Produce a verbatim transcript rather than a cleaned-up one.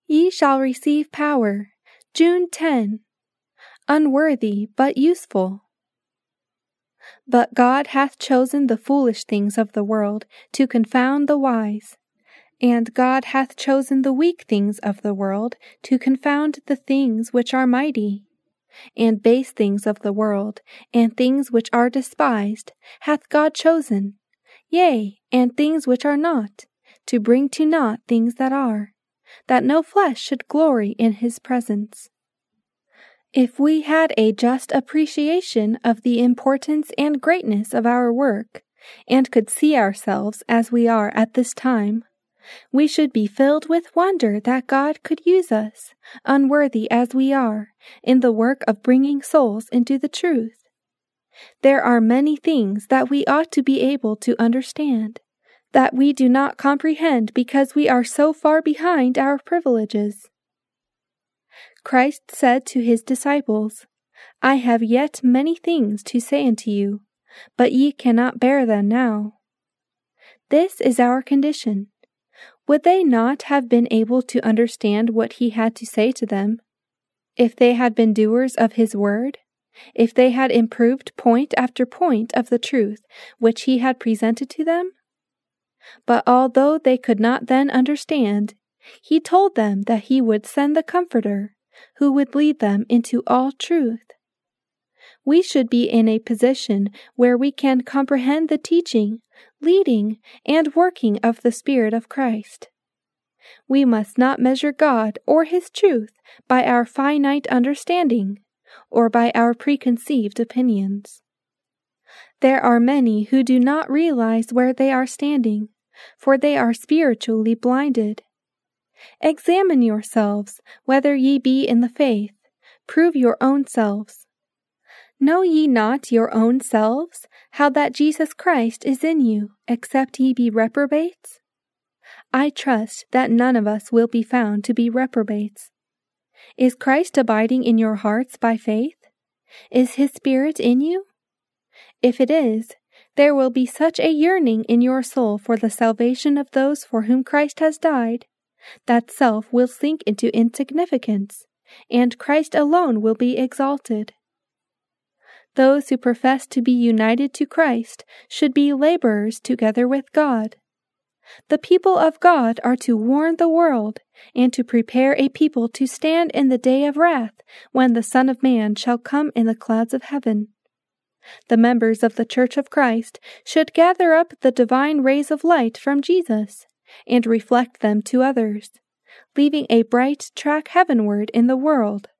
Ye shall receive power. June tenth. Unworthy, but useful. But God hath chosen the foolish things of the world to confound the wise. And God hath chosen the weak things of the world to confound the things which are mighty. And base things of the world, and things which are despised, hath God chosen, yea, and things which are not, to bring to naught things that are, that no flesh should glory in his presence. If we had a just appreciation of the importance and greatness of our work, and could see ourselves as we are at this time, we should be filled with wonder that God could use us, unworthy as we are, in the work of bringing souls into the truth. There are many things that we ought to be able to understand, that we do not comprehend because we are so far behind our privileges. Christ said to his disciples, I have yet many things to say unto you, but ye cannot bear them now. This is our condition. Would they not have been able to understand what he had to say to them, if they had been doers of his word, if they had improved point after point of the truth which he had presented to them? But although they could not then understand, he told them that he would send the Comforter, who would lead them into all truth. We should be in a position where we can comprehend the teaching, leading, and working of the Spirit of Christ. We must not measure God or his truth by our finite understanding, or by our preconceived opinions. There are many who do not realize where they are standing, for they are spiritually blinded. Examine yourselves, whether ye be in the faith. Prove your own selves. Know ye not your own selves, how that Jesus Christ is in you, except ye be reprobates? I trust that none of us will be found to be reprobates. Is Christ abiding in your hearts by faith? Is his Spirit in you? If it is, there will be such a yearning in your soul for the salvation of those for whom Christ has died, that self will sink into insignificance, and Christ alone will be exalted. Those who profess to be united to Christ should be laborers together with God. The people of God are to warn the world, and to prepare a people to stand in the day of wrath, when the Son of Man shall come in the clouds of heaven. The members of the Church of Christ should gather up the divine rays of light from Jesus, and reflect them to others, leaving a bright track heavenward in the world.